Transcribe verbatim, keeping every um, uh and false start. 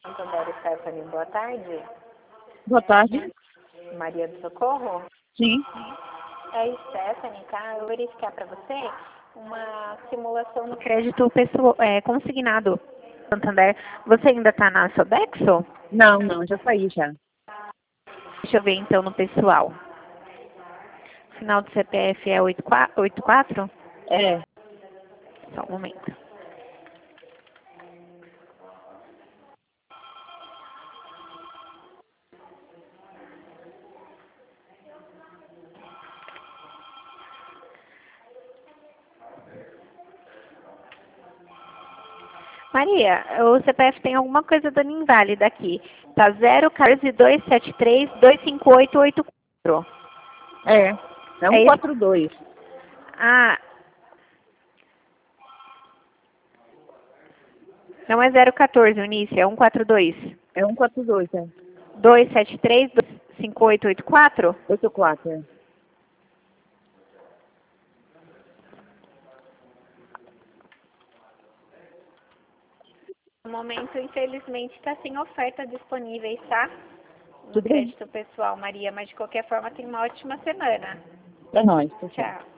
Santander, Stephanie, boa tarde. Boa tarde. Maria do Socorro? Sim. É Stephanie, tá? Eu vou verificar para você uma simulação no crédito pessoal, é, consignado. Santander, você ainda está na Sodexo? Não, não, já saí já. Deixa eu ver então no pessoal. Final do C P F é oito quatro? É. Só um momento. Maria, o C P F tem alguma coisa dando inválida aqui. Tá zero, quatorze, dois sete três, dois cinco oito, oito quatro. É. É um quatro dois. Ah. Não é zero quatorze o início, é um quatro dois. É um quatro dois, é. dois sete três, dois cinco oito, oito quatro? oito quatro, é. No momento, infelizmente, está sem oferta disponíveis, tá? No Tudo bem. crédito pessoal, Maria, mas de qualquer forma, tem uma ótima semana. Pra nós, pessoal. Tchau.